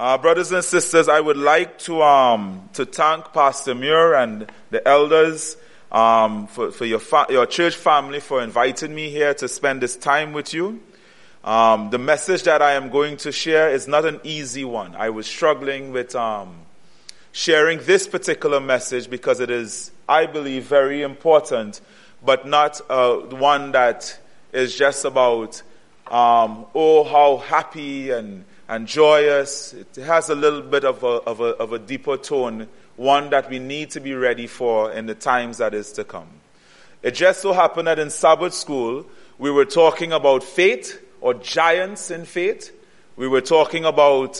Brothers and sisters, I would like to thank Pastor Muir and the elders for your church family for inviting me here to spend this time with you. The message that I am going to share is not an easy one. I was struggling with sharing this particular message because it is, I believe, very important, but not one that is just about how happy and joyous. It has a little bit of a deeper tone, one that we need to be ready for in the times that is to come. It just so happened that in Sabbath school, we were talking about faith or giants in faith. We were talking about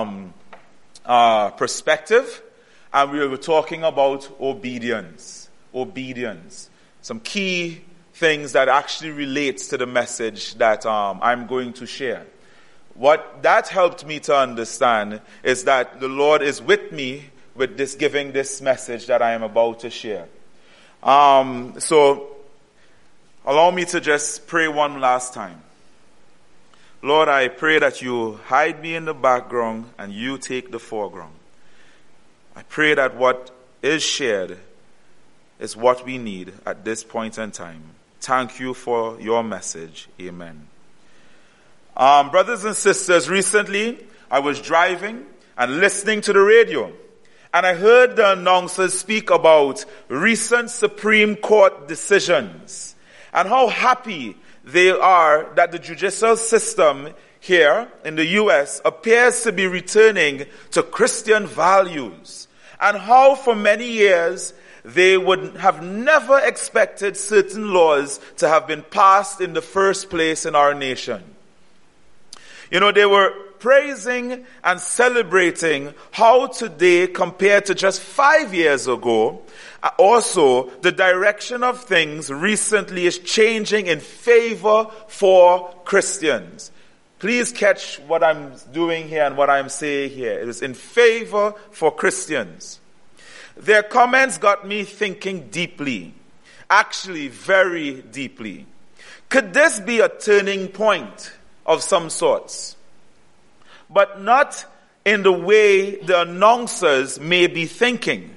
perspective, and we were talking about obedience. Obedience. Some key things that actually relates to the message that I'm going to share. What that helped me to understand is that the Lord is with me with giving this message that I am about to share. So allow me to just pray one last time. Lord, I pray that you hide me in the background and you take the foreground. I pray that what is shared is what we need at this point in time. Thank you for your message. Amen. Brothers and sisters, recently I was driving and listening to the radio, and I heard the announcers speak about recent Supreme Court decisions and how happy they are that the judicial system here in the U.S. appears to be returning to Christian values, and how for many years they would have never expected certain laws to have been passed in the first place in our nation. You know, they were praising and celebrating how today, compared to just 5 years ago, also the direction of things recently is changing in favor for Christians. Please catch what I'm doing here and what I'm saying here. It is in favor for Christians. Their comments got me thinking deeply, actually very deeply. Could this be a turning point of some sorts? But not in the way the announcers may be thinking.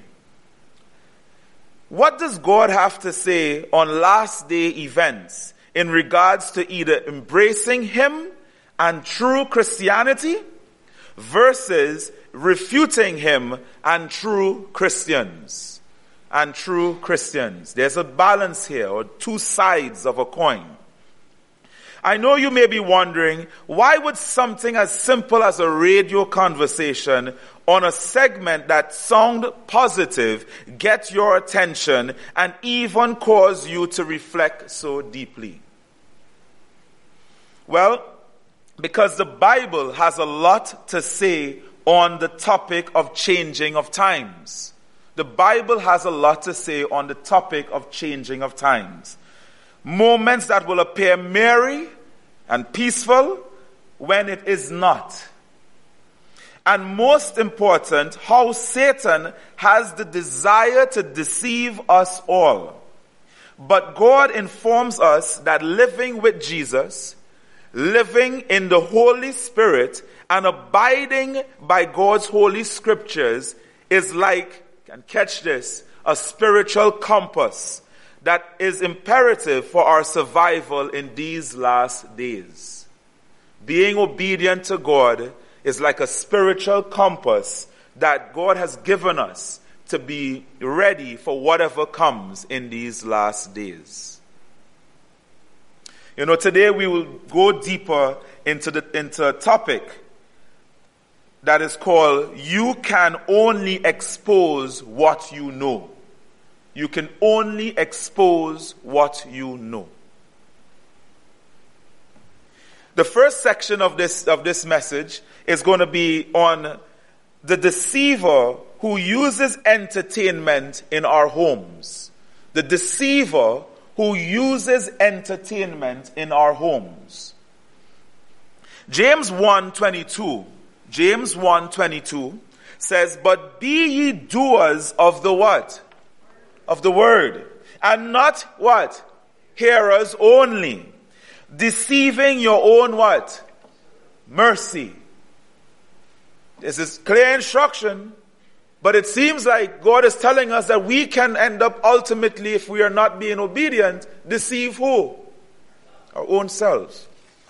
What does God have to say on last day events in regards to either embracing Him and true Christianity versus refuting Him and true Christians? And true Christians. There's a balance here, or two sides of a coin. I know you may be wondering, why would something as simple as a radio conversation on a segment that sound positive get your attention and even cause you to reflect so deeply? Well, because the Bible has a lot to say on the topic of changing of times. The Bible has a lot to say on the topic of changing of times. Moments that will appear merry and peaceful when it is not. And most important, how Satan has the desire to deceive us all. But God informs us that living with Jesus, living in the Holy Spirit, and abiding by God's holy scriptures is like, and catch this, a spiritual compass that is imperative for our survival in these last days. Being obedient to God is like a spiritual compass that God has given us to be ready for whatever comes in these last days. You know, today we will go deeper into a topic that is called, you can only expose what you know. You can only expose what you know. The first section of this message is going to be on the deceiver who uses entertainment in our homes. The deceiver who uses entertainment in our homes. James 1:22. James 1:22 says, "But be ye doers of the what? Of the word, and not what? Hearers only, deceiving your own what? Mercy." This is clear instruction, but it seems like God is telling us that we can end up ultimately, if we are not being obedient, deceive who? Our own selves.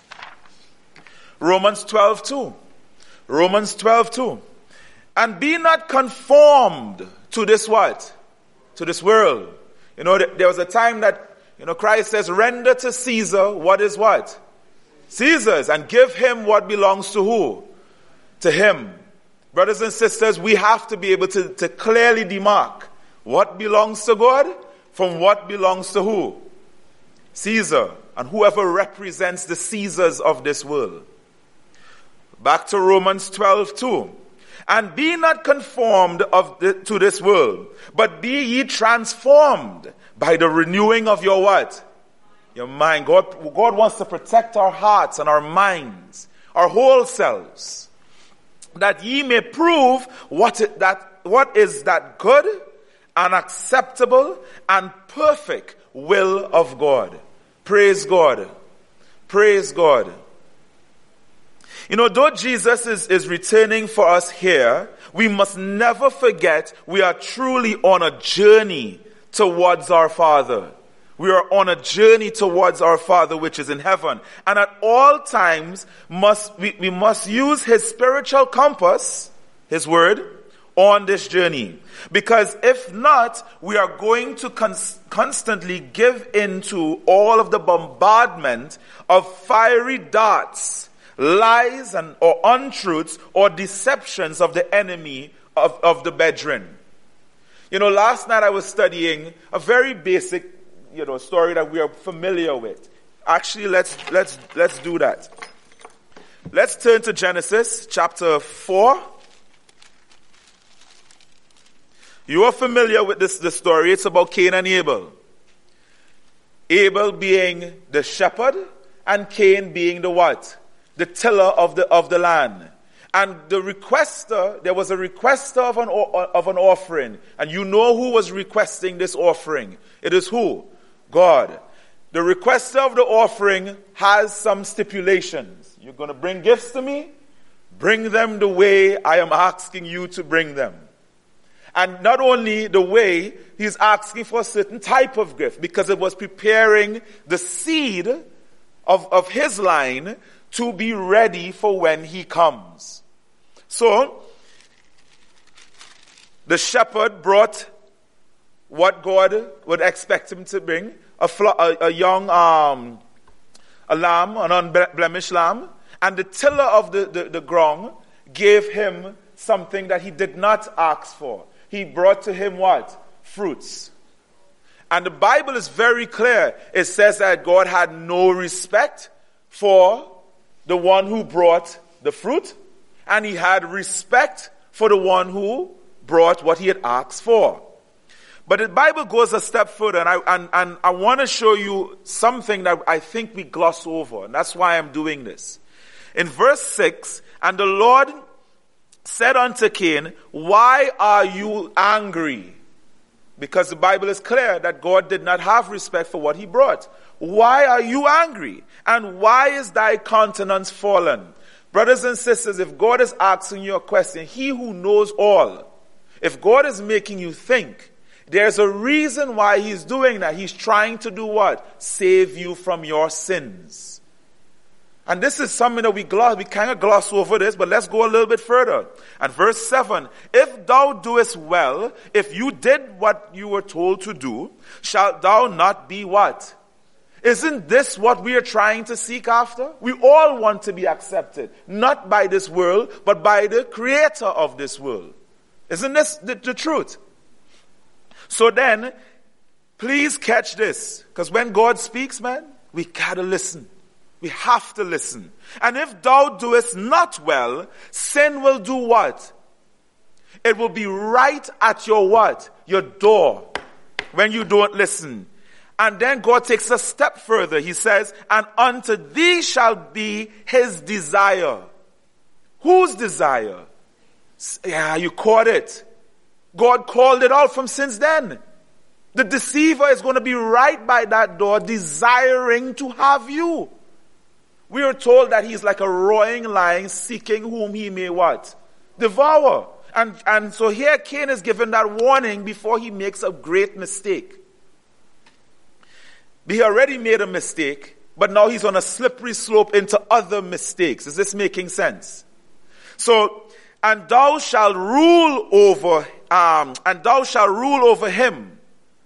Romans 12:2. Romans 12:2. And be not conformed to this what? To this world. You know, there was a time that, Christ says, render to Caesar what is what? Caesar's, and give him what belongs to who? To him. Brothers and sisters, we have to be able to clearly demark what belongs to God from what belongs to who? Caesar, and whoever represents the Caesars of this world. Back to Romans 12:2. And be not conformed to this world, but be ye transformed by the renewing of your what? Your mind. God wants to protect our hearts and our minds, our whole selves, that ye may prove what is that good and acceptable and perfect will of God. Praise God. Praise God. Though Jesus is returning for us here, we must never forget we are truly on a journey towards our Father. We are on a journey towards our Father which is in heaven. And at all times, we must use His spiritual compass, His Word, on this journey. Because if not, we are going to constantly give into all of the bombardment of fiery darts, lies or untruths or deceptions of the enemy of the brethren. Last night I was studying a very basic, story that we are familiar with. Actually, let's do that. Let's turn to Genesis chapter 4. You are familiar with this story. It's about Cain and Abel. Abel being the shepherd and Cain being the what? The tiller of the land. And there was a requester of an offering. And you know who was requesting this offering. It is who? God. The requester of the offering has some stipulations. You're going to bring gifts to me? Bring them the way I am asking you to bring them. And not only the way, he's asking for a certain type of gift, because it was preparing the seed of his line to be ready for when he comes. So, the shepherd brought what God would expect him to bring, a young lamb, an unblemished lamb, and the tiller of the ground gave him something that he did not ask for. He brought to him what? Fruits. And the Bible is very clear. It says that God had no respect for the one who brought the fruit, and he had respect for the one who brought what he had asked for. But the Bible goes a step further, and I want to show you something that I think we gloss over, and that's why I'm doing this. In verse 6, and the Lord said unto Cain, why are you angry? Because the Bible is clear that God did not have respect for what he brought. Why are you angry? And why is thy countenance fallen? Brothers and sisters, if God is asking you a question, he who knows all, if God is making you think, there's a reason why he's doing that. He's trying to do what? Save you from your sins. And this is something that we kind of gloss over this, but let's go a little bit further. And verse 7, if thou doest well, if you did what you were told to do, shalt thou not be what? Isn't this what we are trying to seek after? We all want to be accepted, not by this world, but by the creator of this world. Isn't this the truth? So then, please catch this, because when God speaks, man, we gotta listen. We have to listen. And if thou doest not well, sin will do what? It will be right at your what? Your door, when you don't listen. And then God takes a step further. He says, and unto thee shall be his desire. Whose desire? Yeah, you caught it. God called it out from since then. The deceiver is going to be right by that door, desiring to have you. We are told that he's like a roaring lion seeking whom he may what? Devour. And so here Cain is given that warning before he makes a great mistake. He already made a mistake, but now he's on a slippery slope into other mistakes. Is this making sense? So, and thou shalt rule over him.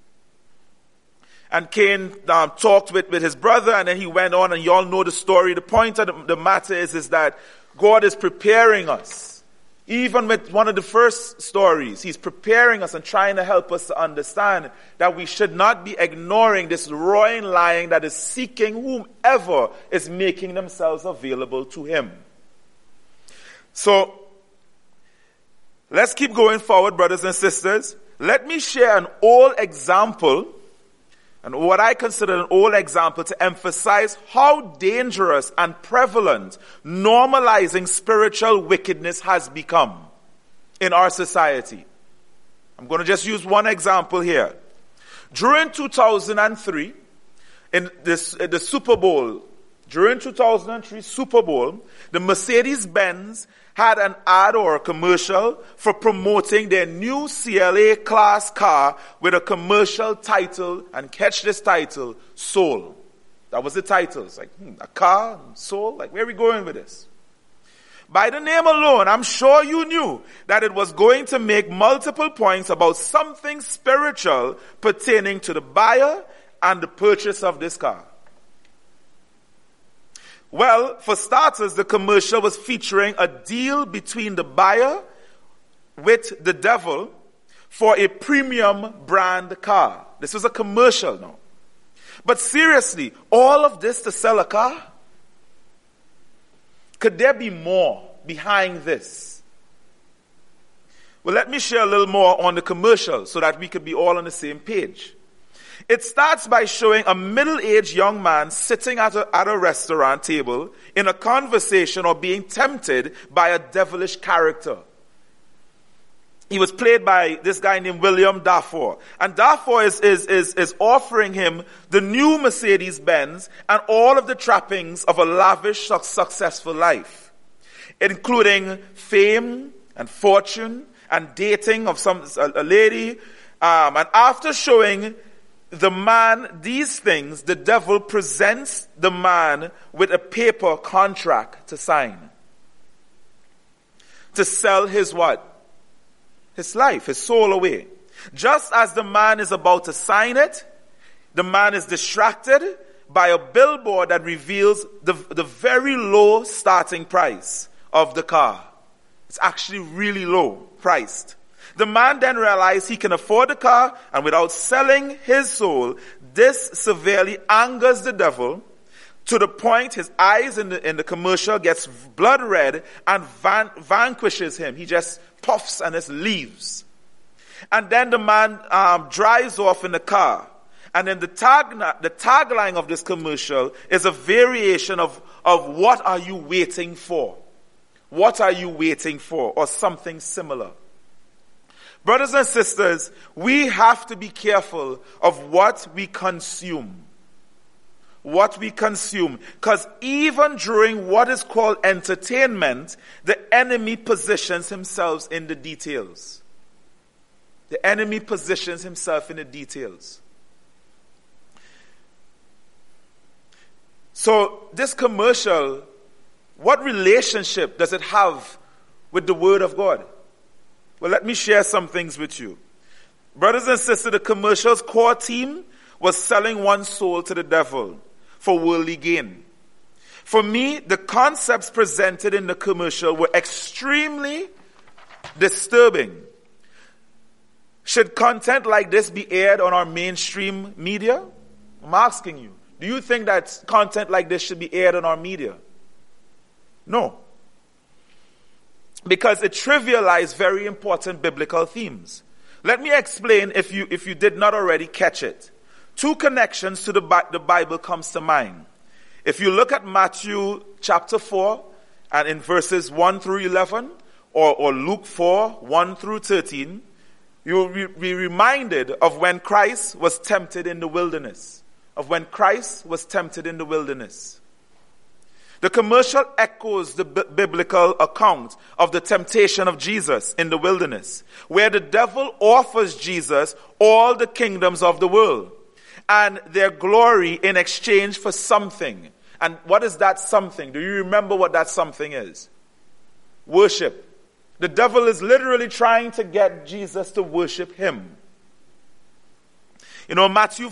And Cain talked with his brother, and then he went on, and you all know the story. The point of the matter is that God is preparing us. Even with one of the first stories, he's preparing us and trying to help us to understand that we should not be ignoring this roaring lion that is seeking whomever is making themselves available to him. So, let's keep going forward, brothers and sisters. Let me share an old example, and what I consider an old example, to emphasize how dangerous and prevalent normalizing spiritual wickedness has become in our society. I'm going to just use one example here. During 2003, in the Super Bowl, during 2003 Super Bowl, the Mercedes-Benz had an ad or a commercial for promoting their new CLA class car with a commercial title, and catch this title, Soul. That was the title. It's like, a car, soul? Like, where are we going with this? By the name alone, I'm sure you knew that it was going to make multiple points about something spiritual pertaining to the buyer and the purchase of this car. Well, for starters, the commercial was featuring a deal between the buyer with the devil for a premium brand car. This was a commercial now. But seriously, all of this to sell a car? Could there be more behind this? Well, let me share a little more on the commercial so that we could be all on the same page. It starts by showing a middle-aged young man sitting at a restaurant table in a conversation or being tempted by a devilish character. He was played by this guy named William Dafoe. And Dafoe is offering him the new Mercedes-Benz and all of the trappings of a lavish, successful life, including fame and fortune and dating of a lady. And after showing the man these things, the devil presents the man with a paper contract to sign. To sell his what? His life, his soul away. Just as the man is about to sign it, the man is distracted by a billboard that reveals the very low starting price of the car. It's actually really low priced. The man then realized he can afford the car, and without selling his soul, this severely angers the devil to the point his eyes in the commercial gets blood red and vanquishes him. He just puffs and just leaves. And then the man drives off in the car. And then the tagline of this commercial is a variation of what are you waiting for? What are you waiting for? Or something similar. Brothers and sisters, we have to be careful of what we consume. What we consume. Because even during what is called entertainment, the enemy positions himself in the details. The enemy positions himself in the details. So this commercial, what relationship does it have with the Word of God? Well, let me share some things with you. Brothers and sisters, the commercial's core theme was selling one's soul to the devil for worldly gain. For me, the concepts presented in the commercial were extremely disturbing. Should content like this be aired on our mainstream media? I'm asking you. Do you think that content like this should be aired on our media? No. Because it trivialized very important biblical themes. Let me explain if you did not already catch it. Two connections to the Bible comes to mind. If you look at Matthew chapter 4 and in verses 1 through 11 or Luke 4, 1 through 13, you will be reminded of when Christ was tempted in the wilderness. The commercial echoes the biblical account of the temptation of Jesus in the wilderness, where the devil offers Jesus all the kingdoms of the world and their glory in exchange for something. And what is that something? Do you remember what that something is? Worship. The devil is literally trying to get Jesus to worship him. You know, Matthew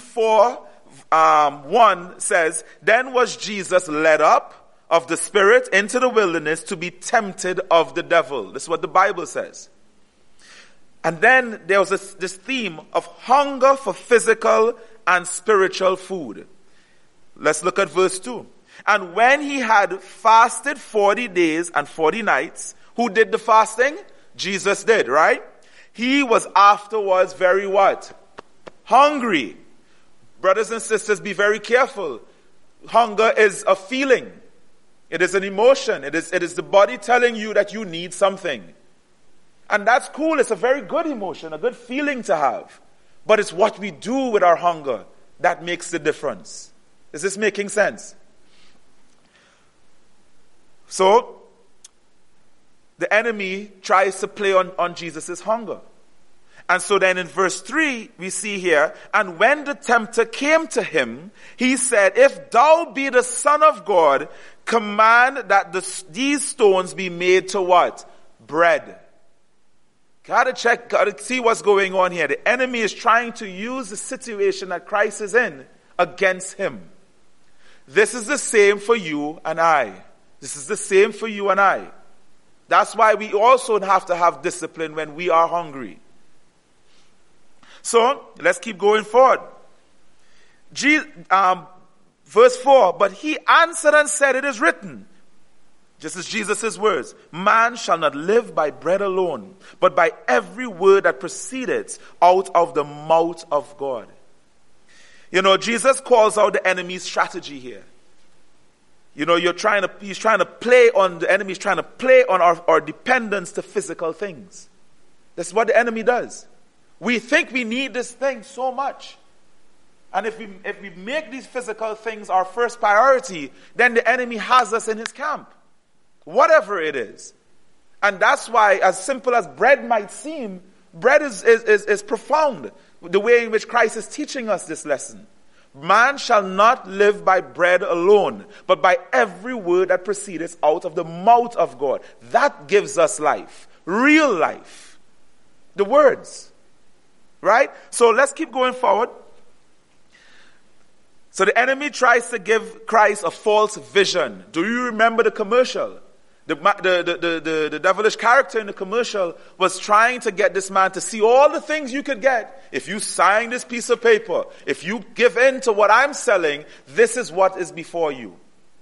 4:1 says, "Then was Jesus led up of the Spirit into the wilderness to be tempted of the devil." This is what the Bible says. And then there was this theme of hunger for physical and spiritual food. Let's look at verse 2. "And when he had fasted 40 days and 40 nights," who did the fasting? Jesus did, right? "He was afterwards very" what? Hungry. Brothers and sisters, be very careful. Hunger is a feeling. It is an emotion. It is the body telling you that you need something. And that's cool. It's a very good emotion, a good feeling to have. But it's what we do with our hunger that makes the difference. Is this making sense? So, the enemy tries to play on Jesus' hunger. And so then in verse 3, we see here, "And when the tempter came to him, he said, 'If thou be the Son of God, command that these stones be made to" what? Bread. Gotta see what's going on here. The enemy is trying to use the situation that Christ is in against him. This is the same for you and I. This is the same for you and I. That's why we also have to have discipline when we are hungry. So, let's keep going forward. Verse 4, "But he answered and said, It is written," just as Jesus' words, "Man shall not live by bread alone, but by every word that proceedeth out of the mouth of God." You know, Jesus calls out the enemy's strategy here. You know, the enemy's trying to play on our dependence to physical things. That's what the enemy does. We think we need this thing so much. And if we make these physical things our first priority, then the enemy has us in his camp. Whatever it is. And that's why, as simple as bread might seem, bread is profound. The way in which Christ is teaching us this lesson. Man shall not live by bread alone, but by every word that proceedeth out of the mouth of God. That gives us life. Real life. The words. Right? So let's keep going forward. So the enemy tries to give Christ a false vision. Do you remember the commercial? The devilish character in the commercial was trying to get this man to see all the things you could get. If you sign this piece of paper, if you give in to what I'm selling, this is what is before you.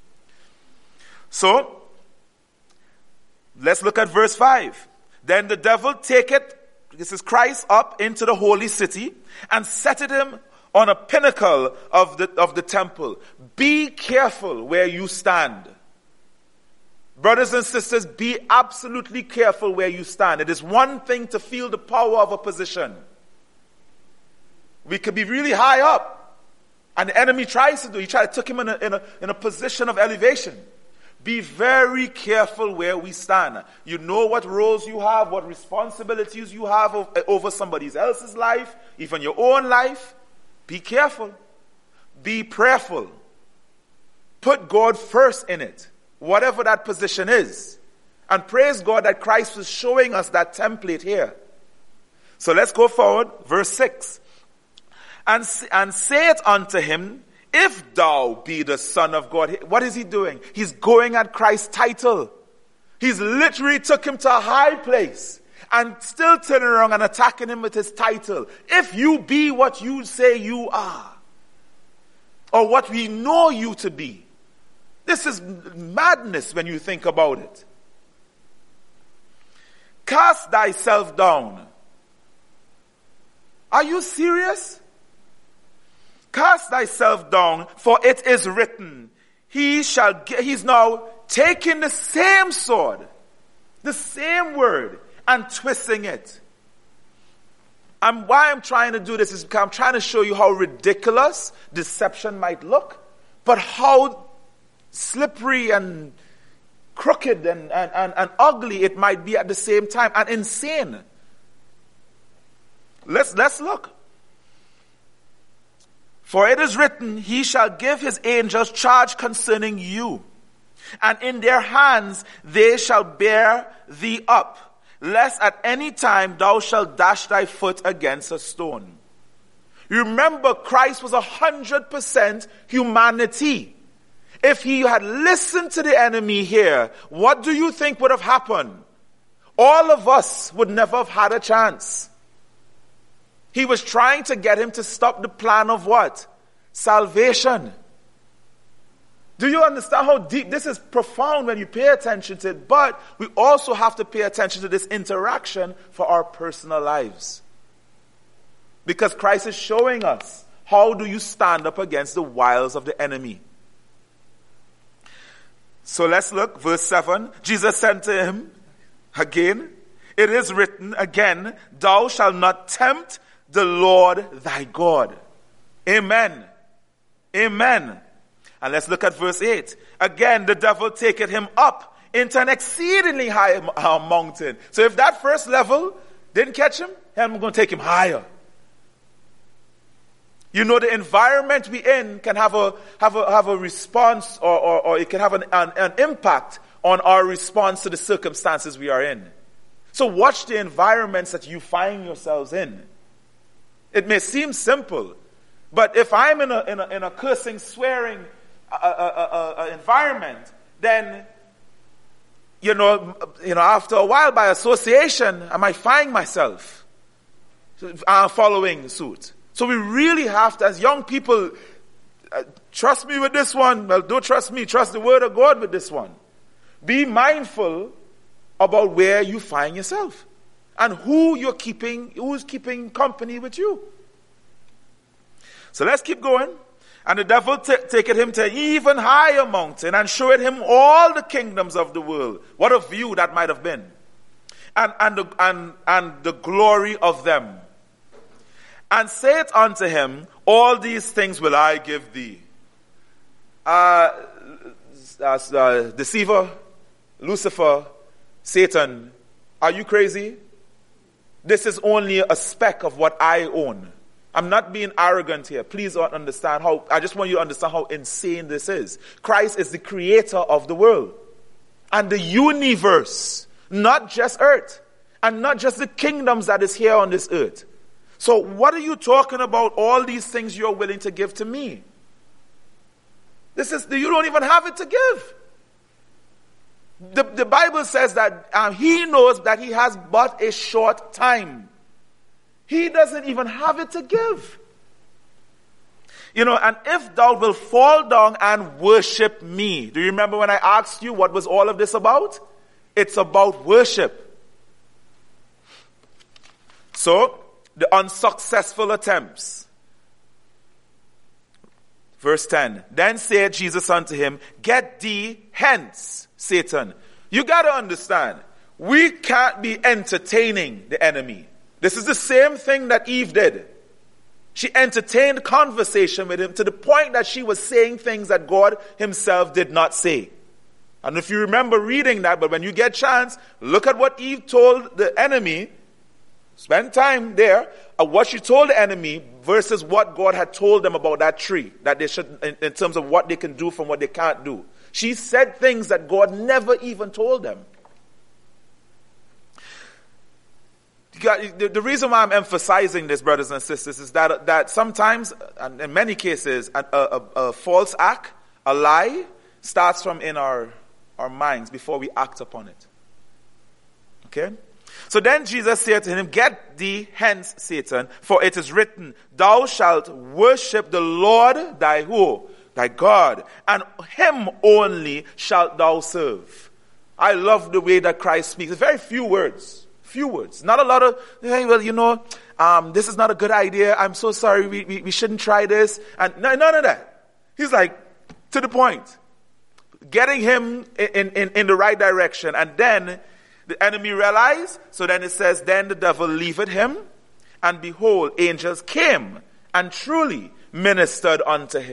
So, let's look at verse 5. "Then the devil taketh," this is Christ, "up into the holy city, and setteth him on a pinnacle of the temple. Be careful where you stand." Brothers and sisters, be absolutely careful where you stand. It is one thing to feel the power of a position. We could be really high up, and the enemy tries to took him in a position of elevation. Be very careful where we stand. You know what roles you have, what responsibilities you have over somebody else's life, even your own life. Be careful. Be prayerful. Put God first in it, whatever that position is. And praise God that Christ was showing us that template here. So let's go forward. Verse 6. And saith unto him, "If thou be the Son of God." What is he doing? He's going at Christ's title. He's literally took him to a high place and still turning around and attacking him with his title. "If you be what you say you are, or what we know you to be." This is madness when you think about it. "Cast thyself down." Are you serious? "Cast thyself down, for it is written, he's now taking the same sword, the same word, and twisting it. And why I'm trying to do this is because I'm trying to show you how ridiculous deception might look, but how slippery and crooked and ugly it might be at the same time, and insane. Let's look. For it is written, he shall give his angels charge concerning you, and in their hands they shall bear thee up, lest at any time thou shalt dash thy foot against a stone. You remember, Christ was 100% humanity. If he had listened to the enemy here, what do you think would have happened? All of us would never have had a chance. He was trying to get him to stop the plan of what? Salvation. Do you understand how deep this is? Profound when you pay attention to it, but we also have to pay attention to this interaction for our personal lives. Because Christ is showing us, how do you stand up against the wiles of the enemy? So let's look, verse 7. Jesus said to him, again, it is written again, thou shalt not tempt the Lord thy God. Amen. Amen. And let's look at verse 8. Again, the devil taketh him up into an exceedingly high mountain. So if that first level didn't catch him, I'm going to take him higher. You know, the environment we in can have a response, or it can have an impact on our response to the circumstances we are in. So watch the environments that you find yourselves in. It may seem simple, but if I'm in a cursing, swearing environment, then you know, after a while, by association, I might find myself following suit. So we really have to, as young people, trust me with this one. Well, don't trust me. Trust the word of God with this one. Be mindful about where you find yourself and who's keeping company with you. So let's keep going. And the devil taketh him to an even higher mountain and showed him all the kingdoms of the world. What a view that might have been. And the glory of them. And saith unto him, all these things will I give thee. Deceiver, Lucifer, Satan, are you crazy? This is only a speck of what I own. I'm not being arrogant here. Please understand I just want you to understand how insane this is. Christ is the creator of the world and the universe, not just earth, and not just the kingdoms that is here on this earth. So what are you talking about, all these things you're willing to give to me? You don't even have it to give. The Bible says that he knows that he has but a short time. He doesn't even have it to give. And if thou wilt fall down and worship me. Do you remember when I asked you what was all of this about? It's about worship. So, the unsuccessful attempts. Verse 10. Then said Jesus unto him, get thee hence, Satan. You got to understand, we can't be entertaining the enemy. This is the same thing that Eve did. She entertained conversation with him to the point that she was saying things that God himself did not say. And if you remember reading that, but when you get a chance, look at what Eve told the enemy. Spend time there. What she told the enemy versus what God had told them about that tree. That they should, in terms of what they can do from what they can't do. She said things that God never even told them. The reason why I'm emphasizing this, brothers and sisters, is that sometimes, and in many cases, a false act, a lie, starts from in our minds before we act upon it. Okay? So then Jesus said to him, get thee hence, Satan, for it is written, thou shalt worship the Lord thy God, and him only shalt thou serve. I love the way that Christ speaks. It's very few words. Few words. Not a lot of, hey, well, this is not a good idea. I'm so sorry. We shouldn't try this. And none of that. He's like, to the point. Getting him in the right direction. And then the enemy realized. So then it says, then the devil leaveth him. And behold, angels came and truly ministered unto him.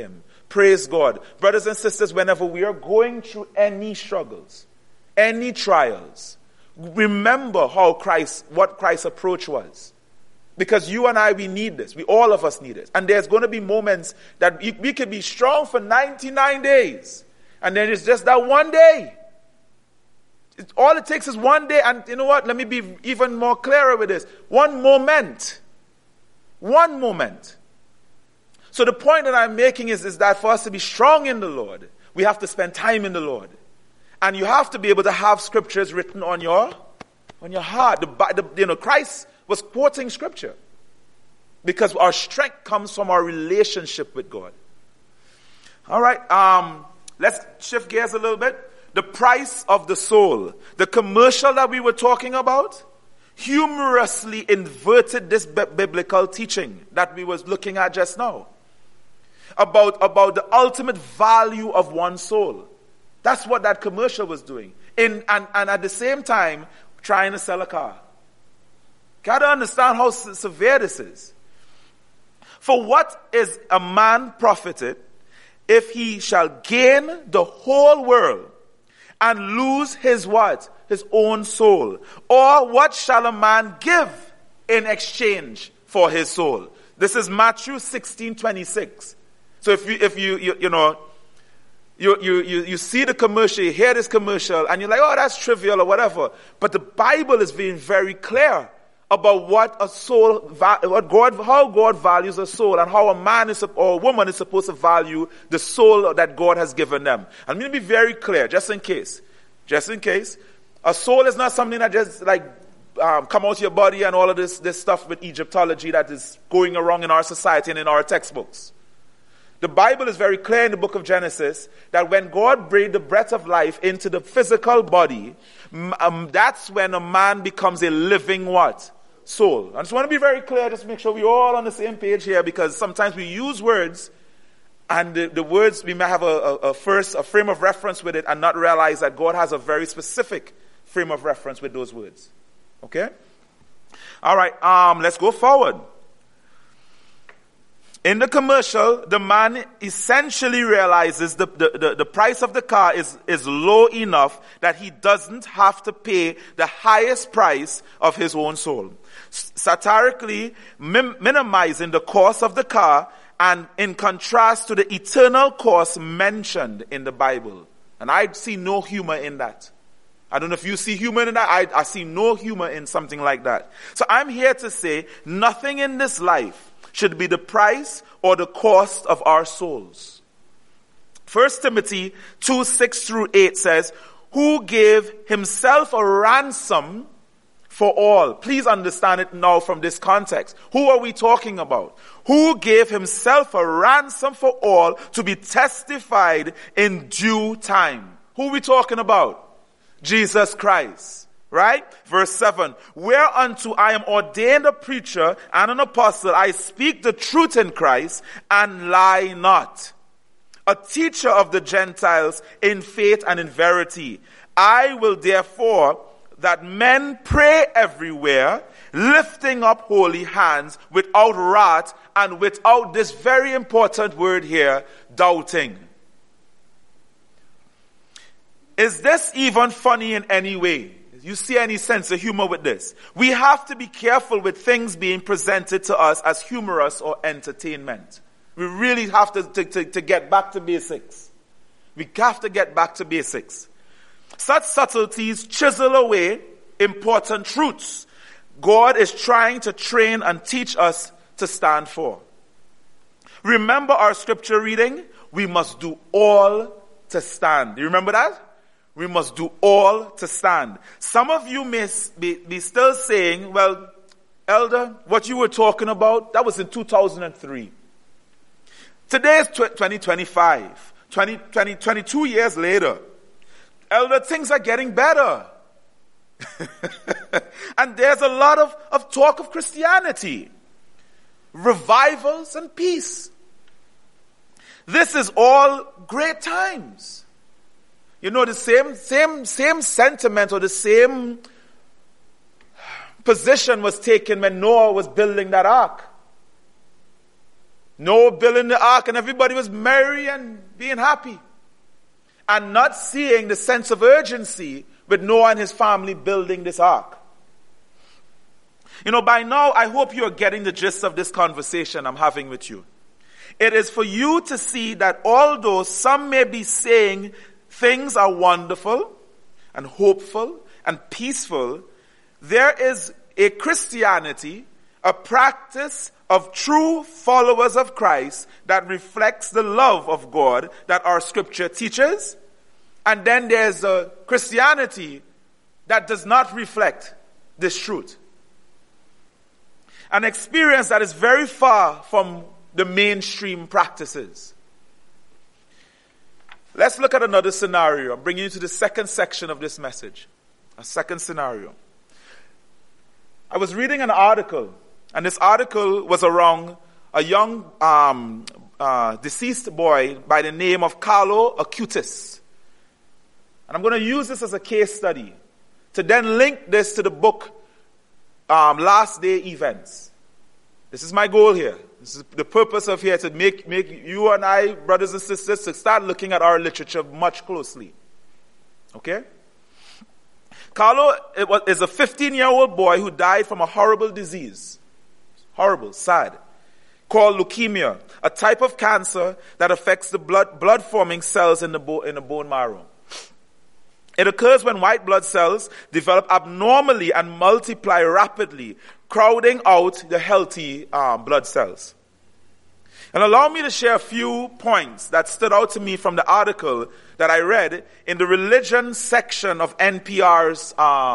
Praise God. Brothers and sisters, whenever we are going through any struggles, any trials, remember what Christ's approach was. Because you and I, we need this. All of us need it. And there's going to be moments that we can be strong for 99 days. And then it's just that one day. All it takes is one day. And you know what? Let me be even more clearer with this. One moment. One moment. So the point that I'm making is that for us to be strong in the Lord, we have to spend time in the Lord. And you have to be able to have scriptures written on your heart. Christ was quoting scripture. Because our strength comes from our relationship with God. All right, let's shift gears a little bit. The price of the soul. The commercial that we were talking about humorously inverted this biblical teaching that we was looking at just now. About the ultimate value of one's soul. That's what that commercial was doing. And at the same time, trying to sell a car. Got to understand how severe this is. For what is a man profited if he shall gain the whole world and lose his what? His own soul. Or what shall a man give in exchange for his soul? This is Matthew 16:26. So if you see the commercial, you hear this commercial, and you're like, oh, that's trivial or whatever. But the Bible is being very clear about what a soul, how God values a soul, and how a man or a woman is supposed to value the soul that God has given them. I'm going to be very clear, just in case. A soul is not something that just come out of your body and all of this stuff with Egyptology that is going around in our society and in our textbooks. The Bible is very clear in the book of Genesis that when God breathed the breath of life into the physical body, that's when a man becomes a living what? Soul. I just want to be very clear, just to make sure we're all on the same page here, because sometimes we use words and the words, we may have a frame of reference with it and not realize that God has a very specific frame of reference with those words. Okay? All right, let's go forward. In the commercial, the man essentially realizes the price of the car is low enough that he doesn't have to pay the highest price of his own soul. Satirically minimizing the cost of the car, and in contrast to the eternal cost mentioned in the Bible. And I see no humor in that. I don't know if you see humor in that. I see no humor in something like that. So I'm here to say nothing in this life should be the price or the cost of our souls. 1 Timothy 2:6-8 says, who gave himself a ransom for all. Please understand it now from this context. Who are we talking about? Who gave himself a ransom for all to be testified in due time. Who are we talking about? Jesus Christ. Right? Verse 7. Whereunto I am ordained a preacher and an apostle, I speak the truth in Christ and lie not. A teacher of the Gentiles in faith and in verity. I will therefore that men pray everywhere, lifting up holy hands without wrath and without this very important word here, doubting. Is this even funny in any way? You see any sense of humor with this? We have to be careful with things being presented to us as humorous or entertainment. We really have to get back to basics. We have to get back to basics. Such subtleties chisel away important truths God is trying to train and teach us to stand for. Remember our scripture reading? We must do all to stand. Do you remember that? We must do all to stand. Some of you may be still saying, well, Elder, what you were talking about, that was in 2003. Today is 2025. 22 years later. Elder, things are getting better. And there's a lot of talk of Christianity. Revivals and peace. This is all great times. You know, the same sentiment or the same position was taken when Noah was building that ark. Noah building the ark and everybody was merry and being happy. And not seeing the sense of urgency with Noah and his family building this ark. You know, by now, I hope you're getting the gist of this conversation I'm having with you. It is for you to see that although some may be saying things are wonderful and hopeful and peaceful, there is a Christianity, a practice of true followers of Christ that reflects the love of God that our scripture teaches. And then there's a Christianity that does not reflect this truth. An experience that is very far from the mainstream practices. Let's look at another scenario. I'm bringing you to the second section of this message. A second scenario. I was reading an article, and this article was around a young deceased boy by the name of Carlo Acutis. And I'm going to use this as a case study to then link this to the book Last Day Events. This is my goal here. This is the purpose of here, to make you and I, brothers and sisters, to start looking at our literature much closely. Okay? Carlo is a 15-year-old boy who died from a horrible disease. Horrible, sad. Called leukemia, a type of cancer that affects the blood-forming cells in the bone marrow. It occurs when white blood cells develop abnormally and multiply rapidly, crowding out the healthy blood cells. And allow me to share a few points that stood out to me from the article that I read in the religion section of NPR's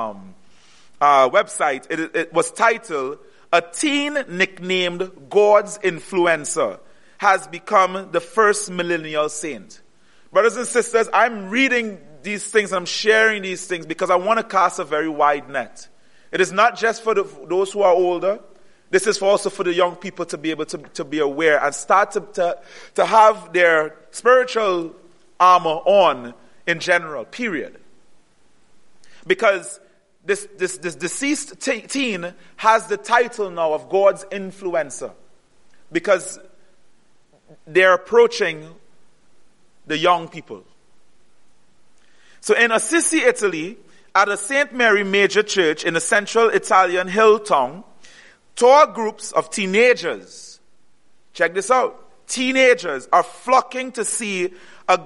website. It was titled, "A Teen Nicknamed God's Influencer Has Become the First Millennial Saint." Brothers and sisters, I'm reading these things, I'm sharing these things because I want to cast a very wide net. It is not just for those who are older. This is also for the young people to be able to be aware and start to have their spiritual armor on in general, period. Because this deceased teen has the title now of God's influencer, because they're approaching the young people. So in Assisi, Italy, at a St. Mary Major Church in a central Italian hill town, tour groups of teenagers, check this out, teenagers are flocking to see a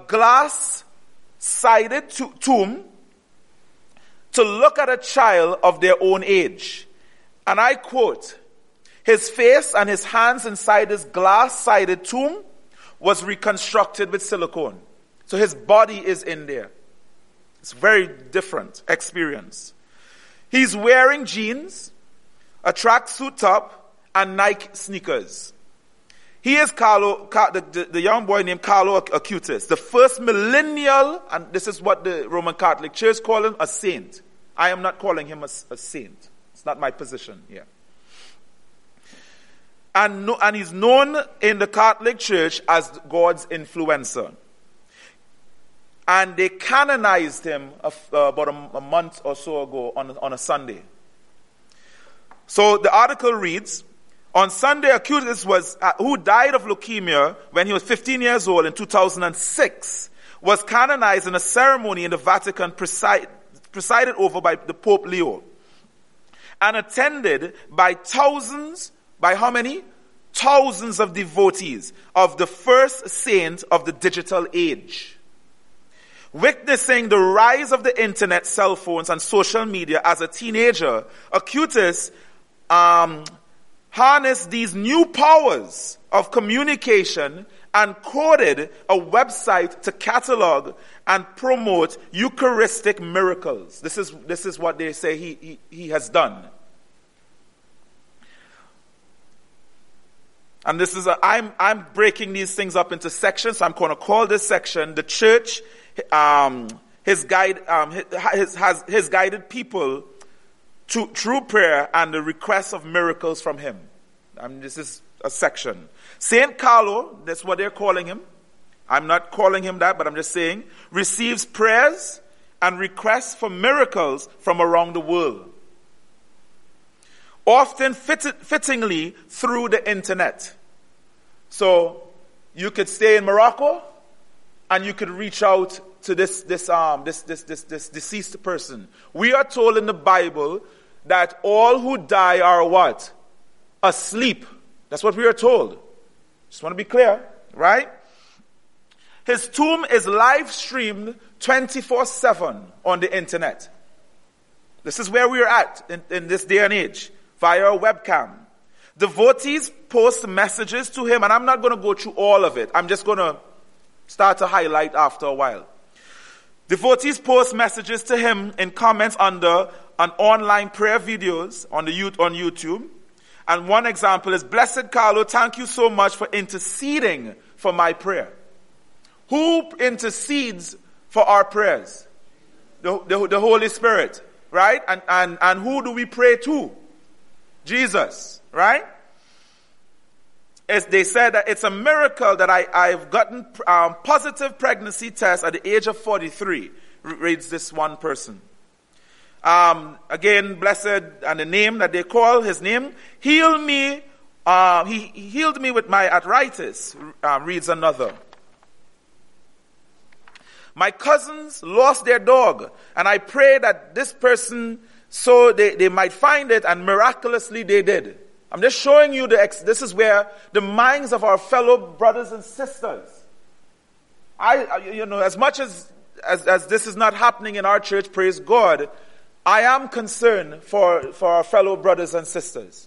glass-sided tomb to look at a child of their own age. And I quote, "His face and his hands inside this glass-sided tomb was reconstructed with silicone." So his body is in there. It's a very different experience. He's wearing jeans, a tracksuit top, and Nike sneakers. He is the young boy named Carlo Acutis, the first millennial, and this is what the Roman Catholic Church call him, a saint. I am not calling him a saint. It's not my position here. And he's known in the Catholic Church as God's influencer. And they canonized him about a month or so ago on a Sunday. So the article reads, on Sunday, Acutis who died of leukemia when he was 15 years old in 2006, was canonized in a ceremony in the Vatican presided over by the Pope Leo, and attended by thousands, by how many? Thousands of devotees of the first saint of the digital age. Witnessing the rise of the internet, cell phones, and social media as a teenager, Acutis harnessed these new powers of communication and coded a website to catalog and promote Eucharistic miracles. This is what they say he has done. And this is I'm breaking these things up into sections. So I'm going to call this section the church. Has guided people to through prayer and the request of miracles from him. This is a section. Saint Carlo, that's what they're calling him. I'm not calling him that, but I'm just saying, receives prayers and requests for miracles from around the world. Often fittingly through the internet. So you could stay in Morocco and you could reach out to this deceased person. We are told in the Bible that all who die are what? Asleep. That's what we are told. Just want to be clear, right? His tomb is live streamed 24/7 on the internet. This is where we are at in this day and age, via a webcam. Devotees post messages to him, and I'm not going to go through all of it. I'm just going to start to highlight after a while. Devotees post messages to him in comments under an online prayer videos on YouTube. And one example is, "Blessed Carlo, thank you so much for interceding for my prayer." Who intercedes for our prayers? The Holy Spirit, right? And who do we pray to? Jesus, right? As they said that it's a miracle that I've gotten positive pregnancy test at the age of 43, reads this one person. Again, blessed, and the name that they call his name, heal me, he healed me with my arthritis, reads another. My cousins lost their dog, and I pray that this person, so they might find it, and miraculously they did. I'm just showing you this is where the minds of our fellow brothers and sisters. As much as this is not happening in our church, praise God, I am concerned for our fellow brothers and sisters.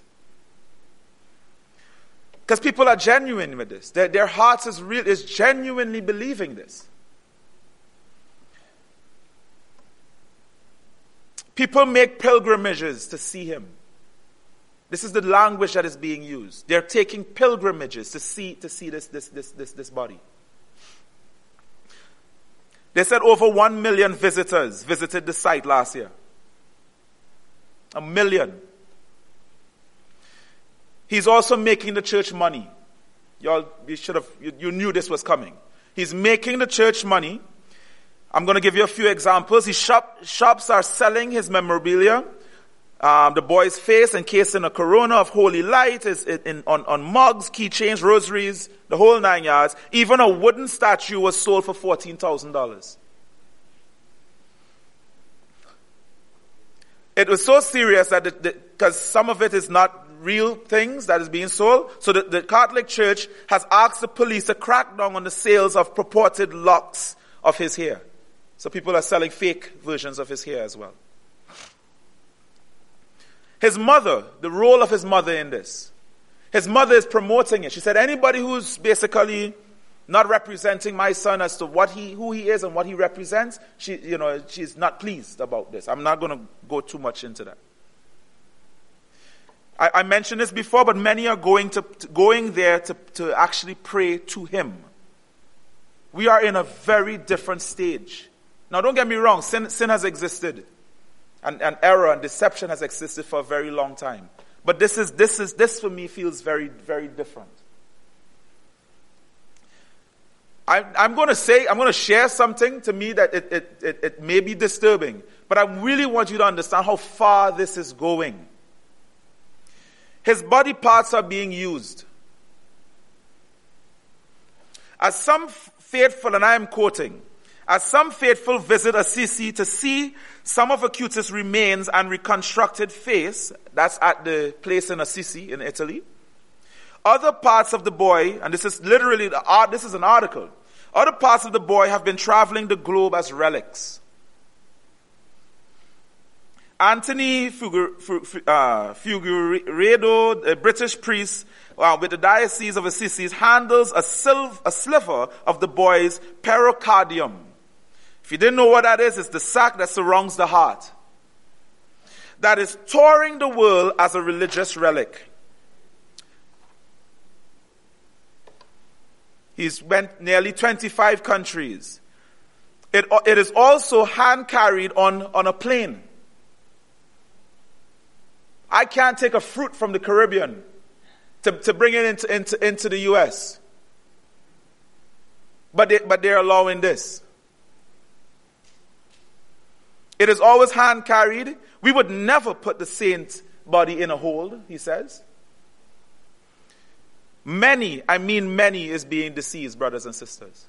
Because people are genuine with this. Their hearts is genuinely believing this. People make pilgrimages to see him. This is the language that is being used. They're taking pilgrimages to see this body. They said over 1 million visitors visited the site last year. 1 million. He's also making the church money. You knew this was coming. He's making the church money. I'm going to give you a few examples. His shops are selling his memorabilia. The boy's face encased in a corona of holy light is on mugs, keychains, rosaries, the whole 9 yards. Even a wooden statue was sold for $14,000. It was so serious that because some of it is not real things that is being sold, so the Catholic Church has asked the police to crack down on the sales of purported locks of his hair. So people are selling fake versions of his hair as well. His mother, the role of his mother in this. His mother is promoting it. She said, anybody who's basically not representing my son as to who he is and what he represents, she's not pleased about this. I'm not going to go too much into that. I mentioned this before, but many are going there to actually pray to him. We are in a very different stage. Now, don't get me wrong. Sin has existed, and error and deception has existed for a very long time. But this for me feels very, very different. I'm going to share something to me that it may be disturbing, but I really want you to understand how far this is going. His body parts are being used. As some faithful, and I am quoting, as some faithful visit Assisi to see some of Acutis' remains and reconstructed face, that's at the place in Assisi in Italy. Other parts of the boy, and this is literally this is an article. Other parts of the boy have been traveling the globe as relics. Anthony Figueiredo, a British priest with the Diocese of Assisi, handles a sliver of the boy's pericardium. If you didn't know what that is, it's the sac that surrounds the heart. That is touring the world as a religious relic. He's went nearly 25 countries. It is also hand-carried on a plane. I can't take a fruit from the Caribbean to bring it into the U.S. But they're allowing this. It is always hand carried. We would never put the saint's body in a hold, he says. Many, I mean many, is being deceived, brothers and sisters.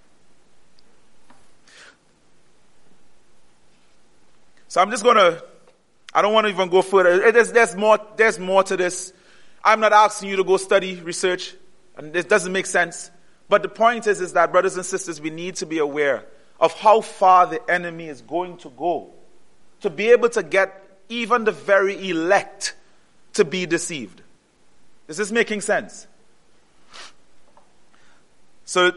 So I'm just I don't want to even go further. There's more to this. I'm not asking you to go study, research, and it doesn't make sense. But the point is that, brothers and sisters, we need to be aware of how far the enemy is going to go to be able to get even the very elect to be deceived. Is this making sense? So,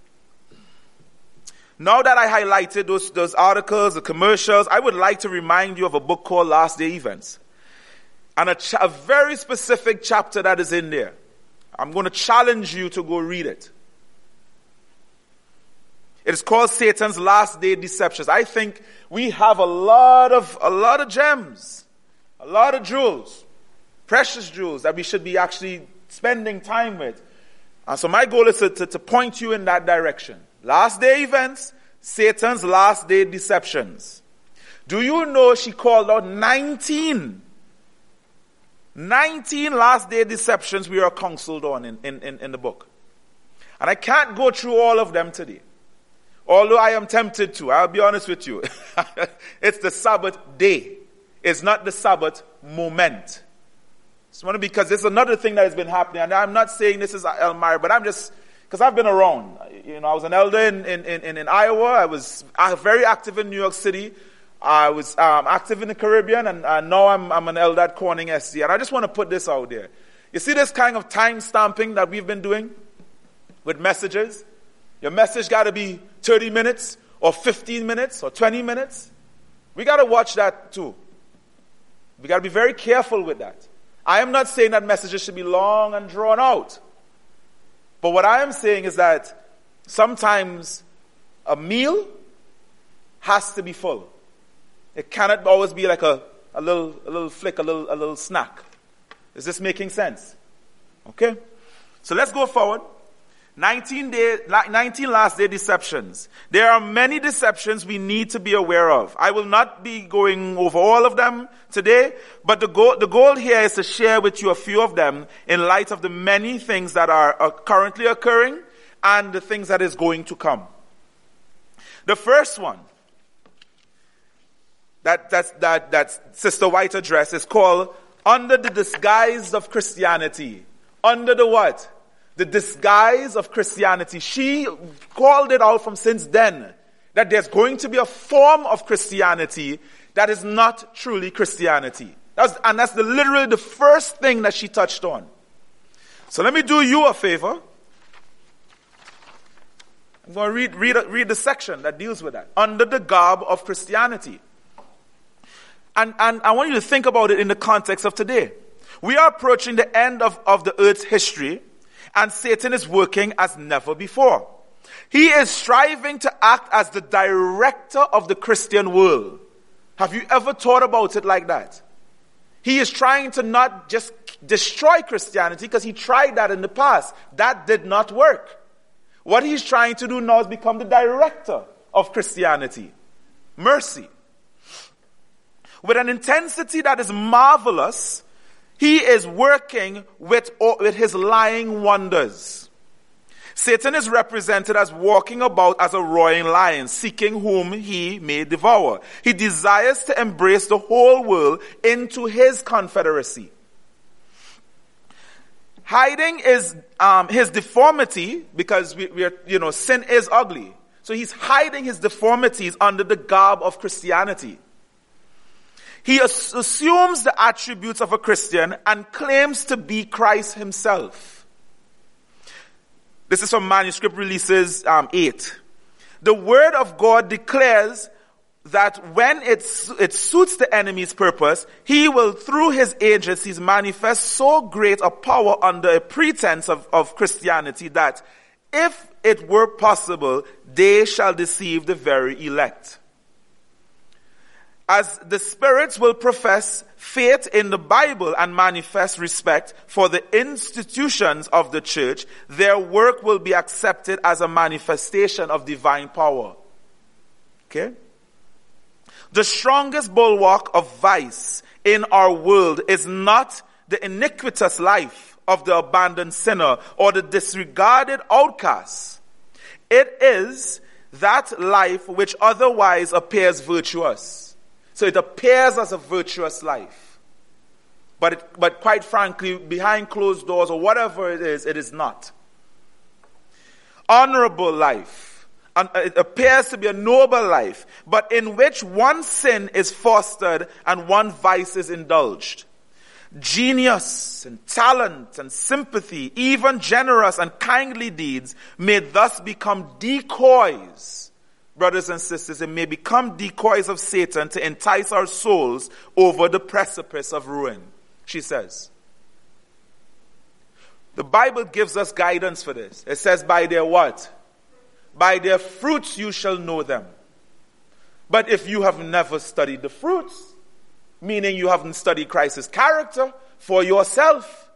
now that I highlighted those articles, the commercials, I would like to remind you of a book called Last Day Events. And a very specific chapter that is in there. I'm going to challenge you to go read it. It is called Satan's Last Day Deceptions. I think we have a lot of gems, a lot of jewels, precious jewels that we should be actually spending time with. And so my goal is to point you in that direction. Last Day Events, Satan's Last Day Deceptions. Do you know she called out 19 last day deceptions we are counseled on in the book. And I can't go through all of them today. Although I am tempted to, I'll be honest with you. It's the Sabbath day. It's not the Sabbath moment. Because it's another thing that has been happening. And I'm not saying this is Elmira, but I'm just, because I've been around. You know, I was an elder in Iowa. I was very active in New York City. I was active in the Caribbean, and now I'm an elder at Corning SC. And I just want to put this out there. You see this kind of time stamping that we've been doing with messages? Your message got to be 30 minutes or 15 minutes or 20 minutes. We got to watch that too. We got to be very careful with that. I am not saying that messages should be long and drawn out. But what I am saying is that sometimes a meal has to be full. It cannot always be like a little flick, a little snack. Is this making sense? Okay? So let's go forward. 19 last day deceptions. There are many deceptions we need to be aware of. I will not be going over all of them today, but the goal here is to share with you a few of them in light of the many things that are currently occurring and the things that is going to come. The first one that Sister White addressed is called Under the Disguise of Christianity. Under the what? The disguise of Christianity. She called it out from since then that there's going to be a form of Christianity that is not truly Christianity. That's literally the first thing that she touched on. So let me do you a favor. I'm going to read the section that deals with that. Under the garb of Christianity. And I want you to think about it in the context of today. We are approaching the end of the earth's history, and Satan is working as never before. He is striving to act as the director of the Christian world. Have you ever thought about it like that? He is trying to not just destroy Christianity, because he tried that in the past. That did not work. What he's trying to do now is become the director of Christianity. Mercy. With an intensity that is marvelous, he is working with his lying wonders. Satan is represented as walking about as a roaring lion, seeking whom he may devour. He desires to embrace the whole world into his confederacy. Hiding is his deformity, because sin is ugly. So he's hiding his deformities under the garb of Christianity. He assumes the attributes of a Christian and claims to be Christ himself. This is from Manuscript Releases 8. The Word of God declares that when it suits the enemy's purpose, he will, through his agencies, manifest so great a power under a pretense of Christianity that, if it were possible, they shall deceive the very elect. As the spirits will profess faith in the Bible and manifest respect for the institutions of the church, their work will be accepted as a manifestation of divine power. Okay? The strongest bulwark of vice in our world is not the iniquitous life of the abandoned sinner or the disregarded outcast. It is that life which otherwise appears virtuous. So it appears as a virtuous life. But quite frankly, behind closed doors or whatever it is not. Honorable life. And it appears to be a noble life, but in which one sin is fostered and one vice is indulged. Genius and talent and sympathy, even generous and kindly deeds, may thus become decoys. Brothers and sisters, it may become decoys of Satan to entice our souls over the precipice of ruin, she says. The Bible gives us guidance for this. It says, by their what? By their fruits you shall know them. But if you have never studied the fruits, meaning you haven't studied Christ's character for yourself,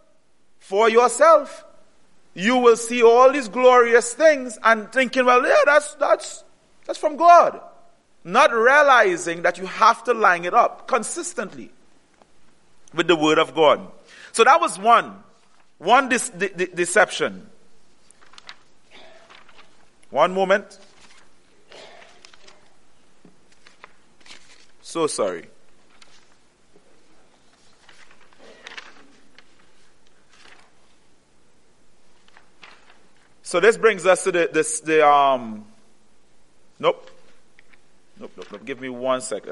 you will see all these glorious things and thinking, well, yeah, that's from God. Not realizing that you have to line it up consistently with the Word of God. So that was one deception. One moment. So sorry. So this brings us to Nope. Give me 1 second.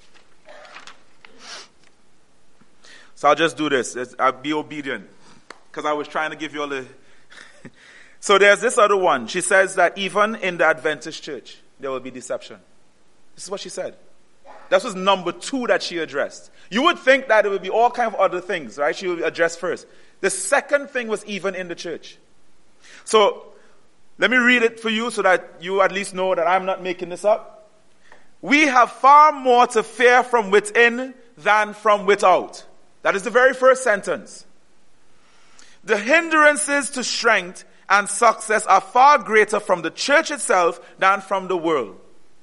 So I'll just do this. I'll be obedient. Because I was trying to give you all the... So there's this other one. She says that even in the Adventist church, there will be deception. This is what she said. That was number 2 that she addressed. You would think that it would be all kinds of other things, right? She would address first. The second thing was even in the church. So, let me read it for you so that you at least know that I'm not making this up. We have far more to fear from within than from without. That is the very first sentence. The hindrances to strength and success are far greater from the church itself than from the world.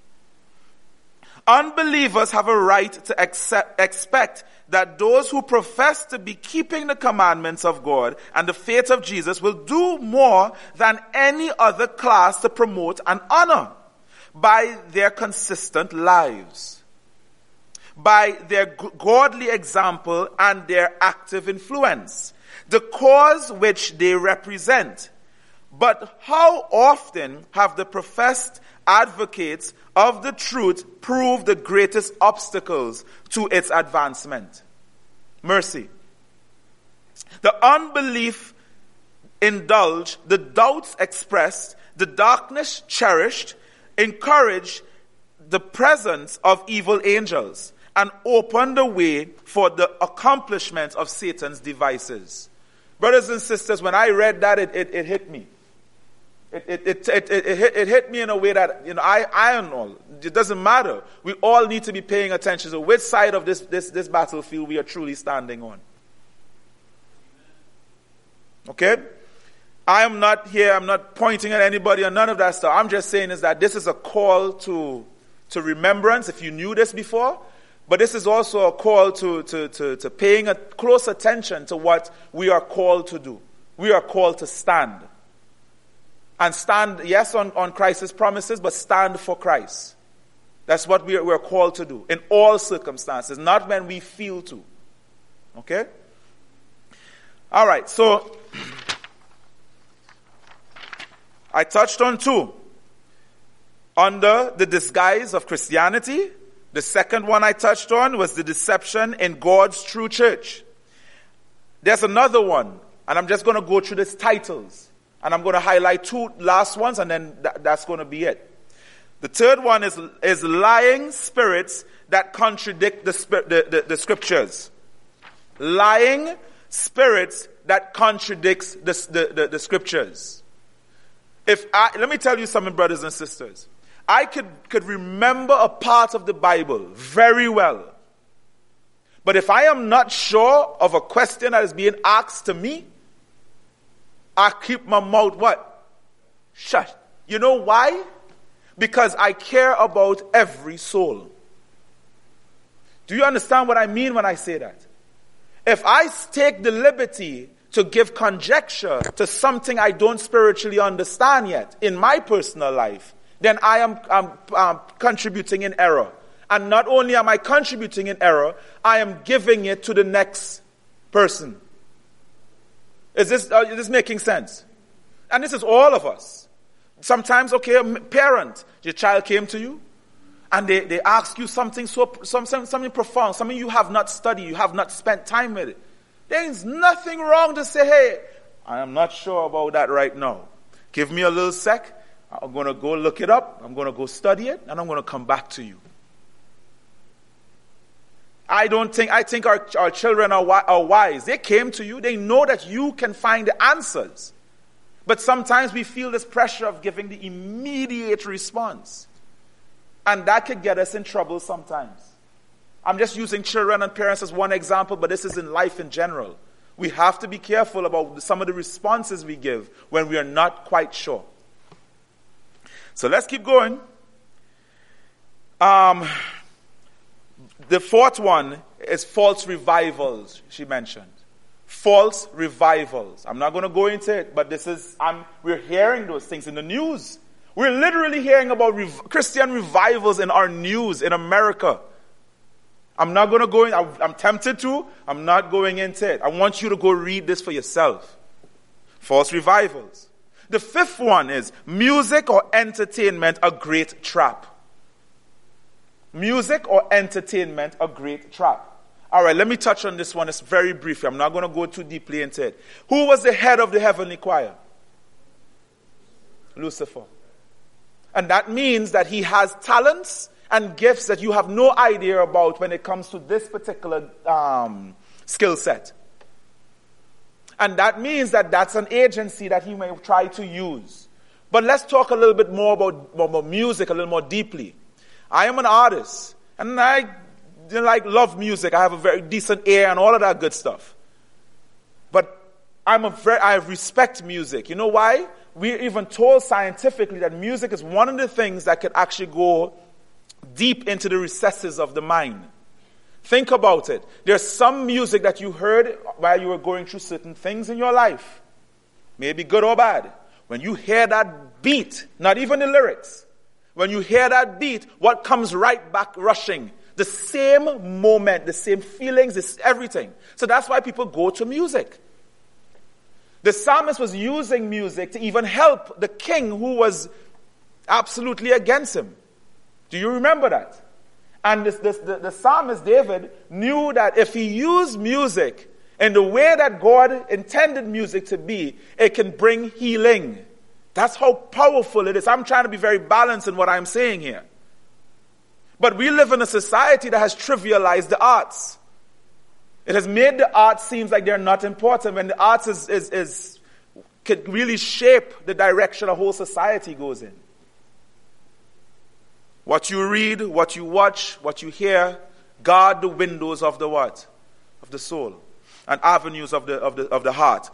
Unbelievers have a right to expect that those who profess to be keeping the commandments of God and the faith of Jesus will do more than any other class to promote and honor by their consistent lives, by their godly example and their active influence, the cause which they represent. But how often have the professed advocates of the truth proved the greatest obstacles to its advancement? Mercy. The unbelief indulged, the doubts expressed, the darkness cherished, encouraged the presence of evil angels and opened the way for the accomplishment of Satan's devices. Brothers and sisters, when I read that, it hit me. It hit me in a way that, I don't know. It doesn't matter. We all need to be paying attention to which side of this battlefield we are truly standing on. Okay? I'm not pointing at anybody or none of that stuff. I'm just saying is that this is a call to remembrance, if you knew this before. But this is also a call to paying a close attention to what we are called to do. We are called to stand. And stand, yes, on Christ's promises, but stand for Christ. That's what we're called to do in all circumstances, not when we feel to. Okay? All right, so I touched on 2. Under the disguise of Christianity. The second one I touched on was the deception in God's true church. There's another one, and I'm just going to go through these titles. And I'm going to highlight 2 last ones, and then that's going to be it. The third one is lying spirits that contradict the scriptures. Lying spirits that contradicts the scriptures. Let me tell you something, brothers and sisters. I could remember a part of the Bible very well. But if I am not sure of a question that is being asked to me, I keep my mouth what? Shut. You know why? Because I care about every soul. Do you understand what I mean when I say that? If I take the liberty to give conjecture to something I don't spiritually understand yet in my personal life, then I am contributing in error. And not only am I contributing in error, I am giving it to the next person. Is this making sense? And this is all of us. Sometimes, okay, a parent, your child came to you, and they ask you something something profound, something you have not studied, you have not spent time with it. There is nothing wrong to say, hey, I am not sure about that right now. Give me a little sec. I'm going to go look it up. I'm going to go study it, and I'm going to come back to you. I think our children are wise. They came to you. They know that you can find the answers. But sometimes we feel this pressure of giving the immediate response. And that could get us in trouble sometimes. I'm just using children and parents as one example, but this is in life in general. We have to be careful about some of the responses we give when we are not quite sure. So let's keep going. The fourth one is false revivals, she mentioned. False revivals. I'm not going to go into it, but we're hearing those things in the news. We're literally hearing about Christian revivals in our news in America. I'm not going to go in. I'm tempted to. I'm not going into it. I want you to go read this for yourself. False revivals. The fifth one is music or entertainment, a great trap. Music or entertainment, a great trap. All right, let me touch on this one. It's very briefly. I'm not going to go too deeply into it. Who was the head of the heavenly choir? Lucifer. And that means that he has talents and gifts that you have no idea about when it comes to this particular skill set. And that means that that's an agency that he may try to use. But let's talk a little bit more about music, a little more deeply. I am an artist, and I love music. I have a very decent ear and all of that good stuff. But I respect music. You know why? We're even told scientifically that music is one of the things that could actually go deep into the recesses of the mind. Think about it. There's some music that you heard while you were going through certain things in your life. Maybe good or bad. When you hear that beat, not even the lyrics, when you hear that beat, what comes right back rushing? The same moment, the same feelings, everything. So that's why people go to music. The psalmist was using music to even help the king who was absolutely against him. Do you remember that? And the psalmist David knew that if he used music in the way that God intended music to be, it can bring healing. That's how powerful it is. I'm trying to be very balanced in what I'm saying here. But we live in a society that has trivialized the arts. It has made the arts seem like they're not important when the arts could really shape the direction a whole society goes in. What you read, what you watch, what you hear, guard the windows of the what? Of the soul. And avenues of the heart.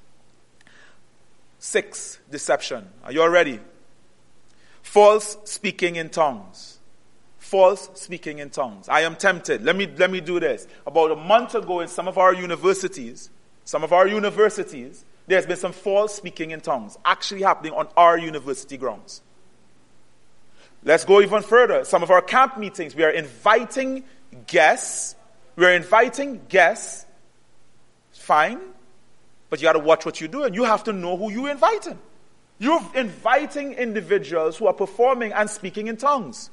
6, deception. Are you all ready? False speaking in tongues. False speaking in tongues. I am tempted. Let me do this. About a month ago in some of our universities, there's been some false speaking in tongues actually happening on our university grounds. Let's go even further. Some of our camp meetings, we are inviting guests. Fine. But you got to watch what you're doing. You have to know who you're inviting. You're inviting individuals who are performing and speaking in tongues.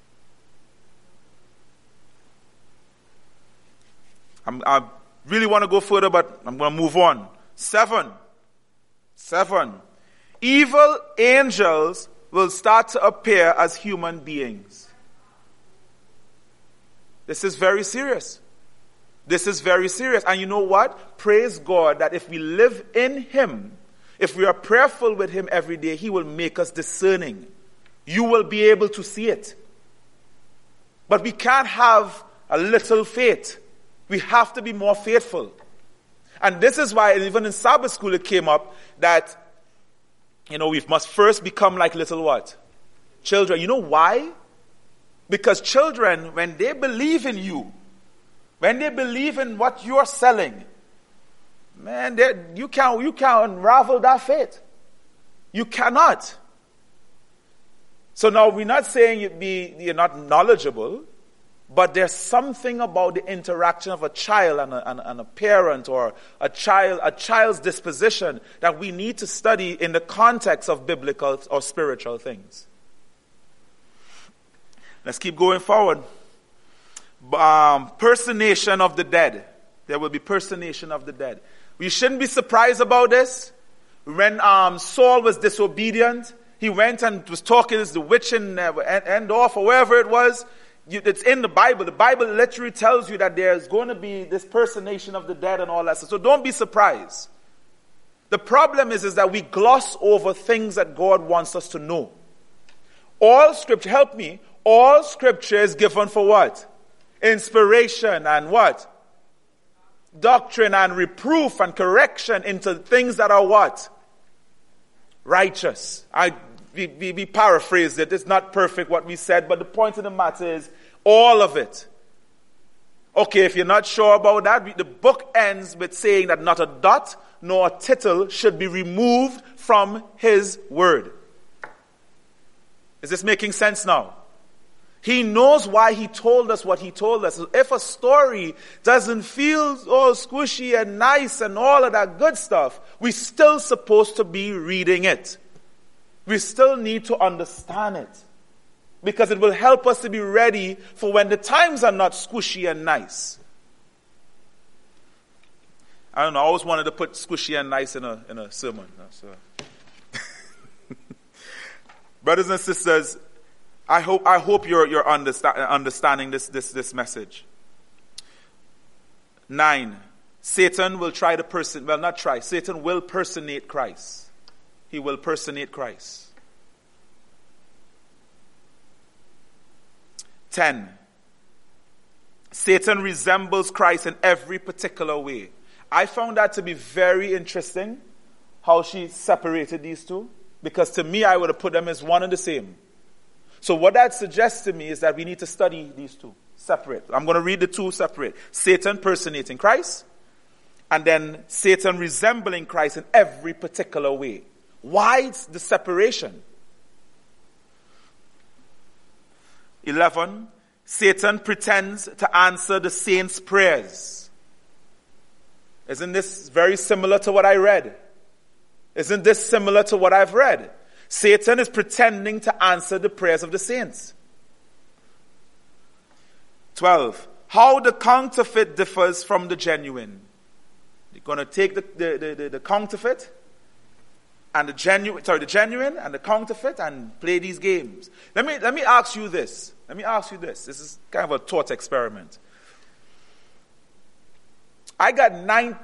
I really want to go further, but I'm going to move on. 7. Evil angels will start to appear as human beings. This is very serious. And you know what? Praise God that if we live in Him, if we are prayerful with Him every day, He will make us discerning. You will be able to see it. But we can't have a little faith. We have to be more faithful. And this is why even in Sabbath school it came up that, we must first become like little what? Children. You know why? Because children, when they believe in you, when they believe in what you're selling, man, you can't unravel that faith. You cannot. So now we're not saying you're not knowledgeable, but there's something about the interaction of a child and a parent, or a child's disposition, that we need to study in the context of biblical or spiritual things. Let's keep going forward. Personation of the dead. There will be personation of the dead. We shouldn't be surprised about this. When Saul was disobedient, he went and was talking to the witch in Endor, or wherever it was. It's in the Bible. The Bible literally tells you that there's going to be this personation of the dead and all that stuff. So don't be surprised. The problem is that we gloss over things that God wants us to know. All scripture, help me, all scripture is given for what? Inspiration and what? Doctrine and reproof and correction into things that are what? Righteous. We paraphrased it. It's not perfect what we said, but the point of the matter is all of it. Okay, if you're not sure about that, the book ends with saying that not a dot nor a tittle should be removed from his word. Is this making sense now? He knows why he told us what he told us. If a story doesn't feel all squishy and nice and all of that good stuff, we're still supposed to be reading it. We still need to understand it, because it will help us to be ready for when the times are not squishy and nice. I don't know, I always wanted to put squishy and nice in a sermon. So. Brothers and sisters, I hope you're understanding this message. 9. Satan will try to Satan will personate Christ. He will personate Christ. 10. Satan resembles Christ in every particular way. I found that to be very interesting, how she separated these two, because to me I would have put them as one and the same. So what that suggests to me is that we need to study these two separate. I'm going to read the two separate. Satan personating Christ, and then Satan resembling Christ in every particular way. Why the separation? 11. Satan pretends to answer the saints' prayers. Isn't this very similar to what I read? Isn't this similar to what I've read? Satan is pretending to answer the prayers of the saints. 12. How the counterfeit differs from the genuine. You're going to take the counterfeit and the genuine and the counterfeit and play these games. Let me ask you this. This is kind of a thought experiment. I got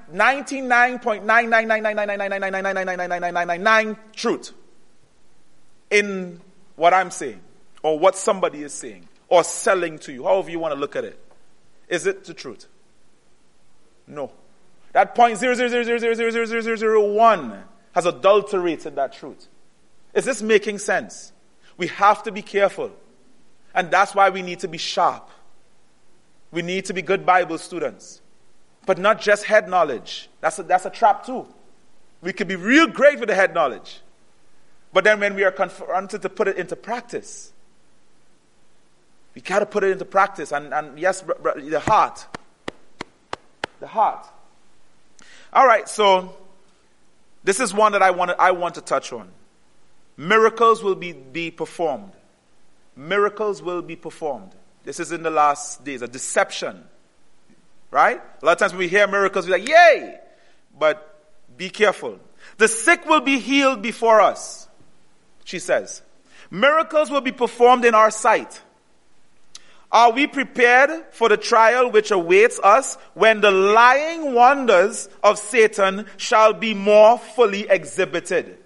99.999999999999999 truth in what I'm saying, or what somebody is saying, or selling to you, however you want to look at it. Is it the truth? No. That 0.000000001 has adulterated that truth. Is this making sense? We have to be careful. And that's why we need to be sharp. We need to be good Bible students. But not just head knowledge. That's a trap too. We could be real great with the head knowledge. But then when we are confronted to put it into practice, we got to put it into practice. And yes, the heart. The heart. All right, so this is one that I want to touch on. Miracles will be performed. Miracles will be performed. This is in the last days, a deception. Right? A lot of times when we hear miracles, we're like, yay! But be careful. The sick will be healed before us, she says. Miracles will be performed in our sight. Are we prepared for the trial which awaits us when the lying wonders of Satan shall be more fully exhibited?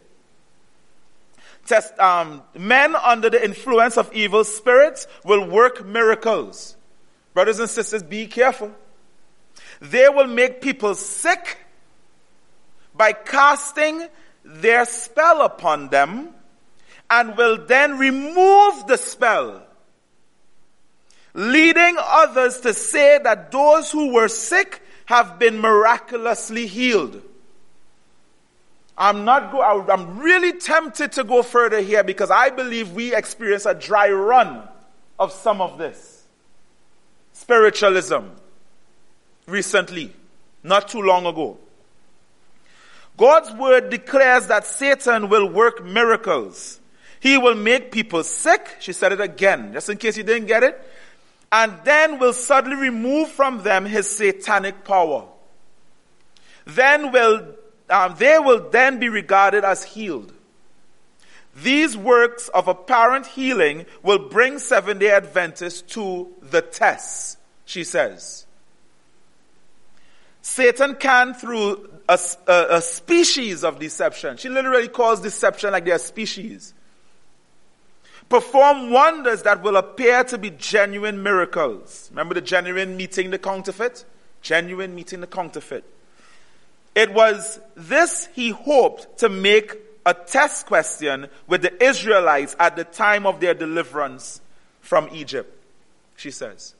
Men under the influence of evil spirits will work miracles. Brothers and sisters, be careful. They will make people sick by casting their spell upon them, and will then remove the spell. leading others to say that those who were sick have been miraculously healed. I'm really tempted to go further here because I believe we experience a dry run of some of this spiritualism recently, not too long ago. God's word declares that Satan will work miracles. He will make people sick. She said it again, just in case you didn't get it. And then will suddenly remove from them his satanic power. They will then be regarded as healed. These works of apparent healing will bring Seventh-day Adventists to the test, she says. Satan can, through a species of deception, she literally calls deception like they're a species, perform wonders that will appear to be genuine miracles. Remember the genuine meeting the counterfeit? Genuine meeting the counterfeit. It was this he hoped to make a test question with the Israelites at the time of their deliverance from Egypt, she says.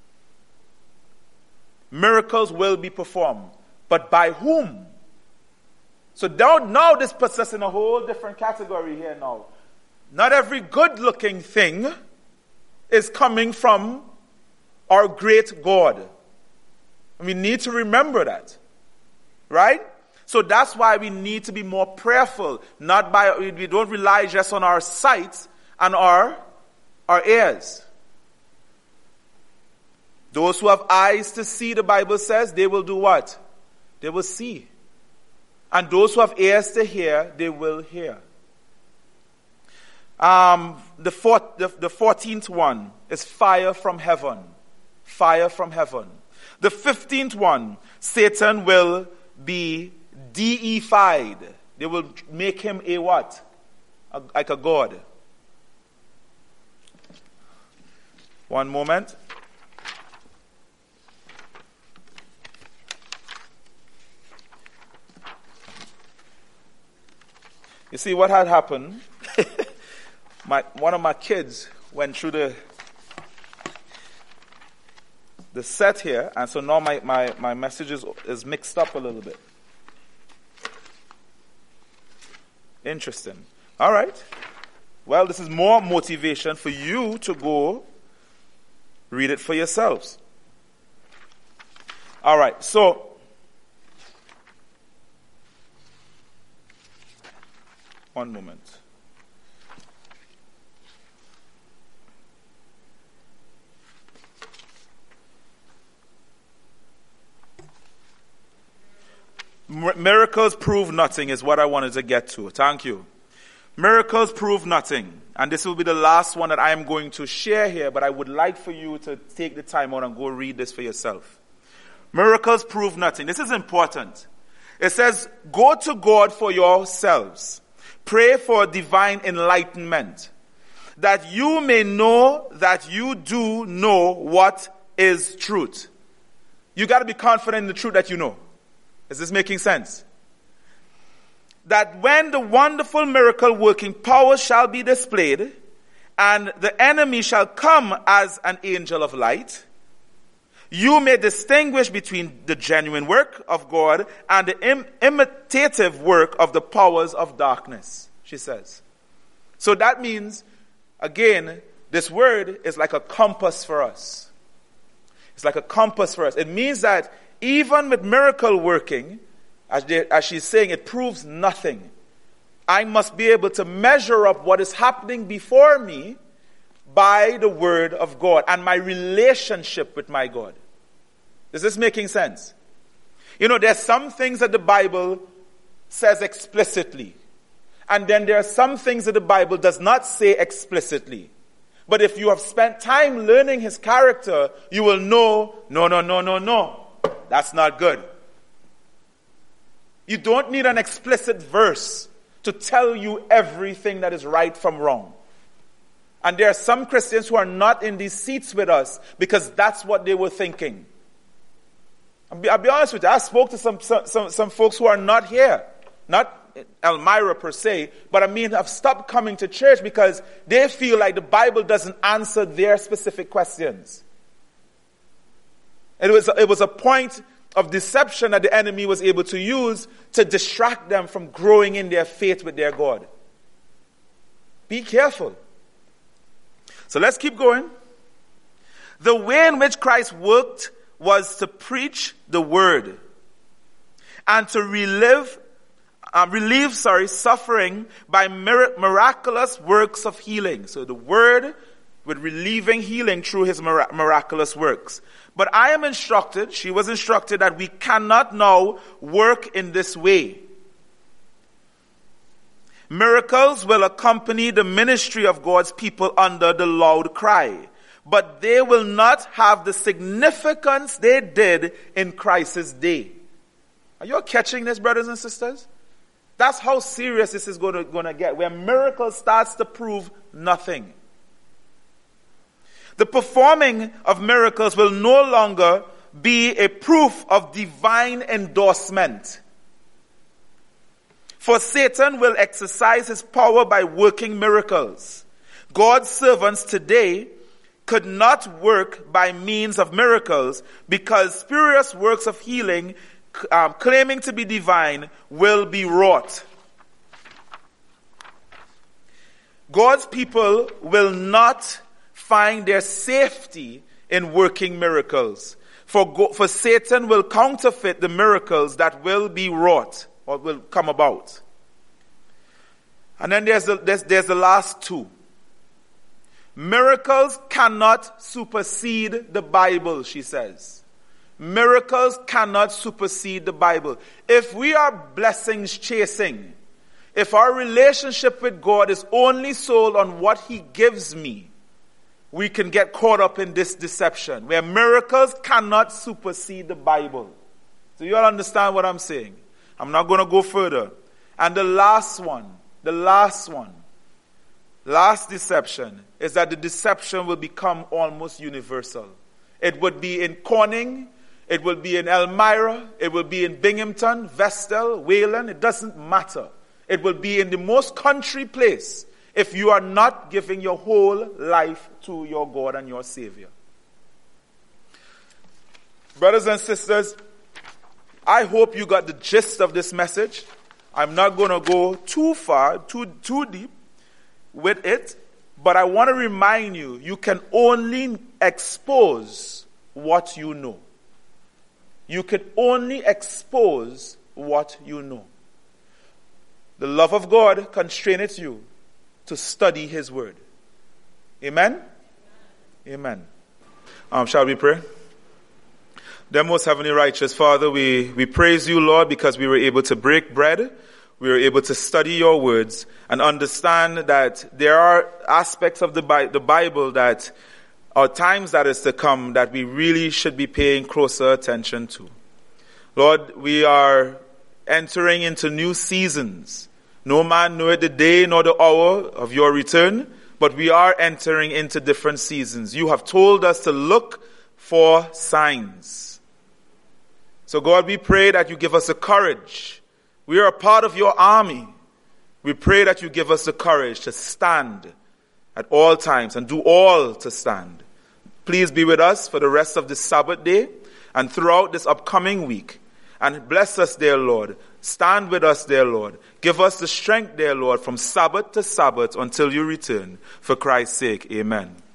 Miracles will be performed, but by whom? So now this puts us in a whole different category here now. Not every good-looking thing is coming from our great God. We need to remember that. Right? So that's why we need to be more prayerful. We don't rely just on our sight and our ears. Those who have eyes to see, the Bible says, they will do what? They will see. And those who have ears to hear, they will hear. The 14th one is fire from heaven. Fire from heaven. The 15th one, Satan will be deified. They will make him a what? Like a god. One moment. You see what had happened? One of my kids went through the set here, and so now my message is mixed up a little bit. Interesting. All right. Well, this is more motivation for you to go read it for yourselves. All right. So, one moment. Miracles prove nothing is what I wanted to get to. Thank you. Miracles prove nothing. And this will be the last one that I am going to share here, but I would like for you to take the time out and go read this for yourself. Miracles prove nothing. This is important. It says, go to God for yourselves. Pray for divine enlightenment, that you may know that you do know what is truth. You got to be confident in the truth that you know. Is this making sense? That when the wonderful miracle working power shall be displayed, and the enemy shall come as an angel of light, you may distinguish between the genuine work of God and the imitative work of the powers of darkness, she says. So that means, again, this word is like a compass for us. It's like a compass for us. It means that even with miracle working, as she's saying, it proves nothing. I must be able to measure up what is happening before me by the word of God and my relationship with my God. Is this making sense? You know, there's some things that the Bible says explicitly. And then there are some things that the Bible does not say explicitly. But if you have spent time learning his character, you will know, no. That's not good. You don't need an explicit verse to tell you everything that is right from wrong. And there are some Christians who are not in these seats with us because that's what they were thinking. I'll be honest with you. I spoke to some folks who are not here. Elmira per se, but I mean have stopped coming to church because they feel like the Bible doesn't answer their specific questions. It was a point of deception that the enemy was able to use to distract them from growing in their faith with their God. Be careful. So let's keep going. The way in which Christ worked was to preach the word and to relieve suffering by miraculous works of healing. So the word with relieving healing through his miraculous works. But I am instructed, she was instructed, that we cannot now work in this way. Miracles will accompany the ministry of God's people under the loud cry, but they will not have the significance they did in Christ's day. Are you catching this, brothers and sisters? That's how serious this is going to get, where miracle starts to prove nothing. The performing of miracles will no longer be a proof of divine endorsement. For Satan will exercise his power by working miracles. God's servants today could not work by means of miracles because spurious works of healing claiming to be divine will be wrought. God's people will not find their safety in working miracles. For Satan will counterfeit the miracles that will be wrought or will come about. And then there's the last two. Miracles cannot supersede the Bible, she says. Miracles cannot supersede the Bible. If we are blessings chasing, if our relationship with God is only sold on what he gives me, we can get caught up in this deception where miracles cannot supersede the Bible. Do you all understand what I'm saying? I'm not going to go further. And the last deception is that the deception will become almost universal. It would be in Corning, it will be in Elmira, it will be in Binghamton, Vestal, Wayland, it doesn't matter. It will be in the most country place if you are not giving your whole life to your God and your Savior. Brothers and sisters, I hope you got the gist of this message. I'm not going to go too far, too deep with it, but I want to remind you, you can only expose what you know. You can only expose what you know. The love of God constraineth you to study his word. Amen? Amen. Shall we pray? Dear most heavenly righteous Father, we praise you, Lord, because we were able to break bread. We were able to study your words and understand that there are aspects of the Bible that are times that is to come that we really should be paying closer attention to. Lord, we are entering into new seasons. No man knoweth the day nor the hour of your return, but we are entering into different seasons. You have told us to look for signs. So God, we pray that you give us the courage. We are a part of your army. We pray that you give us the courage to stand at all times and do all to stand. Please be with us for the rest of this Sabbath day and throughout this upcoming week. And bless us, dear Lord. Stand with us, dear Lord. Give us the strength, dear Lord, from Sabbath to Sabbath until you return. For Christ's sake, amen.